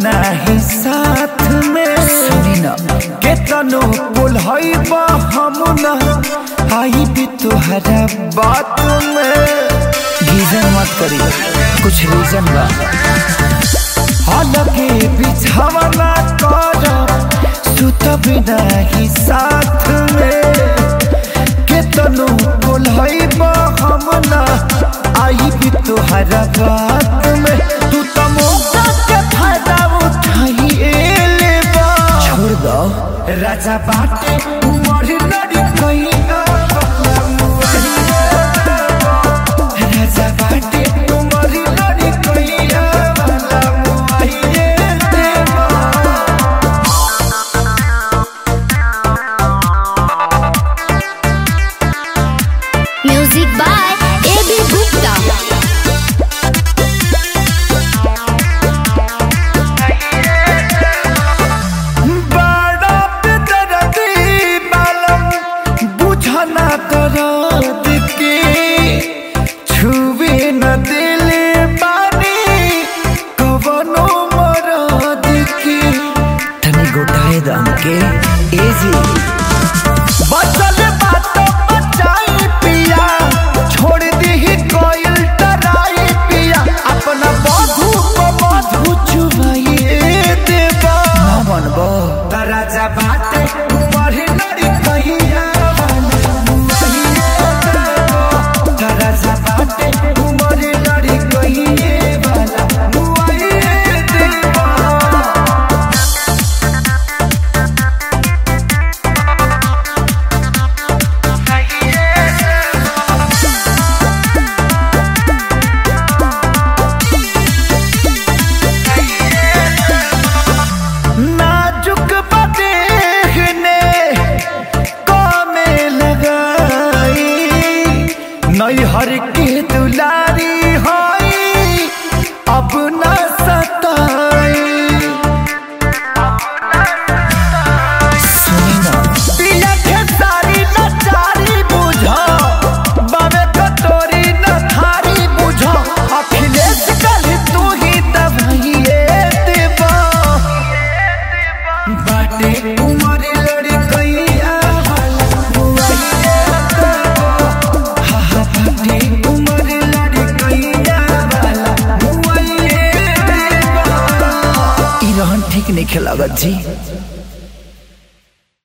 नाही साथ में सुनी ना केतनो बोलहई बा हम ना आई भी तुहरा बात में गीजन मत करी कुछ रीजन बा अलगे बिछावना कर सुत बिना ही साथ में केतनो बोलहई बा हम ना आई भी तुहरा बात में तू तो मौका के फायदा उठाई ले बा छोड़ दो राजा बाटे उमर लड़ी गई राजा बाटे उमर लड़ी गई म्यूजिक बाय ए.बी. गुप्ता। बड़ा बेदर्दी मालूम बुझना दर्द के छुए न दिल बानी कवनो मरद के तनी गोटाए दम के एजी बचल बात बचाई पिया छोड़ दी कोयल टराई पिया अपना बधू को बधू चुबाइए देवा ना मनबो राजा बाटे उमर लड़ी कहिया राजा बाटे उमर लड़ी कहिए वाला मुआइए देवा नाजुक बदेहने कामे लगाई नैहर के दुलारी होई अब न सताई सुनी ना पिया के सारी नचारी बुझो बाबे कटोरी न थारी बुझो अखिलेश कल तू ही दबाइए देवा बाटे उमर लड़ी गईया बाटे उमर लड़ी गईया ई रहन ठीक नहीं खेलागत जी।